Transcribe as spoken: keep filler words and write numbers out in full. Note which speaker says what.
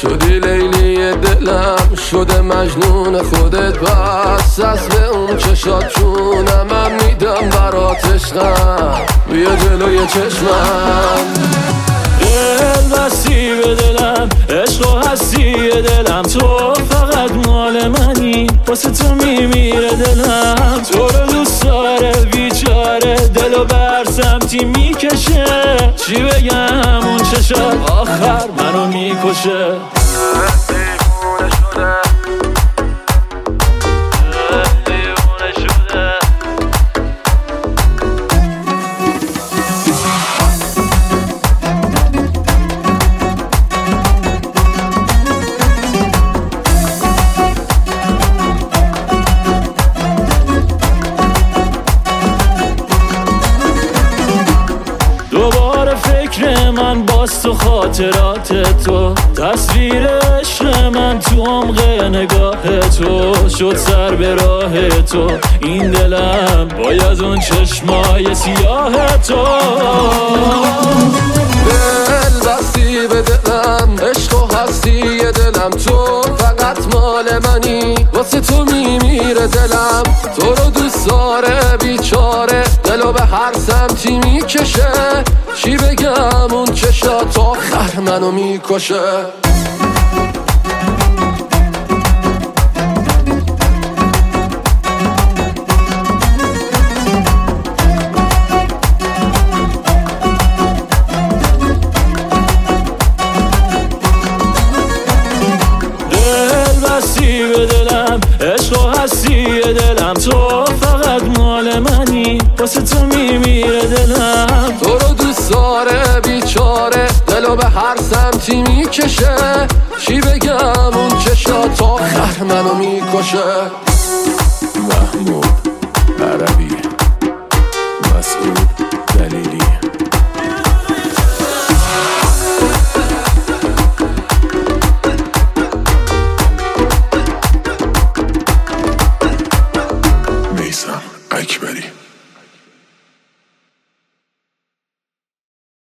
Speaker 1: شدی لیلی دلم، شده مجنون خودت، بس از به اون چشات جونم من میدم برات عشقم، بیا جلوی چشمم.
Speaker 2: دل بستی به دلم، عشق و هستی دلم، تو فقط مال منی، واسه تو میمیره دلم، تو رو دوست داره بیچاره، دلو بر سمتی میکشه، چی بگم اون چشات آخر منو میکشه. دوباره فکر من باز تو خاطرات تو، تصویر عشق من تو عمق نگاه تو، شد سر به راه تو این دلم باید اون چشمای سیاه تو.
Speaker 1: دل بستی به دلم، عشق و هستی دلم، تو فقط مال منی، واسه تو میمیره دلم، تو رو دوست داره بیچاره، دلو به هر سمتی میکشه، چی بگم اون چشات آخر منو میکشه.
Speaker 2: بستی به دلم، عشق و هستی دلم، تو فقط مال منی، واسه تو میمیره دلم،
Speaker 1: تو رو دوست داره بیچاره، دلو به هر سمتی میکشه، چی بگم اون چشات آخر منو میکشه. محمود عربی.